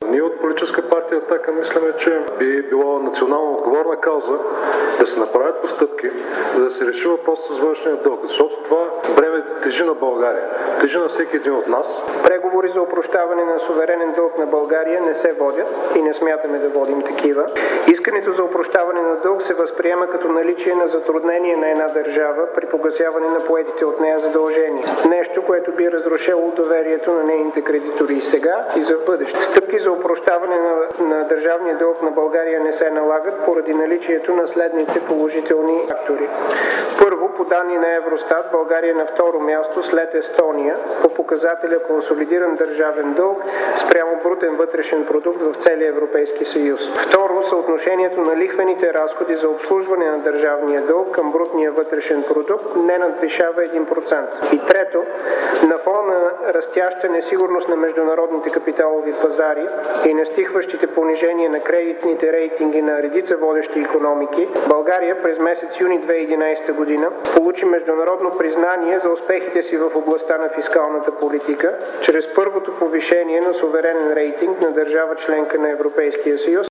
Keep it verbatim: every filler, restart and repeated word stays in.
Ние от политическа партия „Атака” мислиме, че би било национално отговорна кауза да се направят постъпки, за да се реши въпросът с външния дълг, защото това бреме тежи на България, тежи на всеки един от нас. Преговори за опрощаване на суверенен дълг на България не се водят и не смятаме да водим такива. Искането за опрощаване на дълг се възприема като наличие на затруднение на една държава при погасяване на поетите от нея задължения. Нещо, което би разрушило доверието на нейните кредитори и сега, и за в бъдеще. Стъпки за опрощаване на, на държавния дълг на България не се налагат поради наличието на следните положителни фактори. Първо, по данни на Евростат, България е на второ място след Естония по показателя консолидиран държавен дълг спрямо брутен вътрешен продукт в целия Европейски съюз. Второ, съотношението на лихвените разходи за обслужване на държавния дълг към брутния вътрешен продукт не надвишава един процент. И трето, на фона на растяща несигурност на международните капиталови пазари и настихващите понижения на кредитните рейтинги на редица водещи икономики, България през месец юни две хиляди и единадесета година получи международно признание за успехите си в областта на фискалната политика чрез първото повишение на суверенен рейтинг на държава членка на Европейския съюз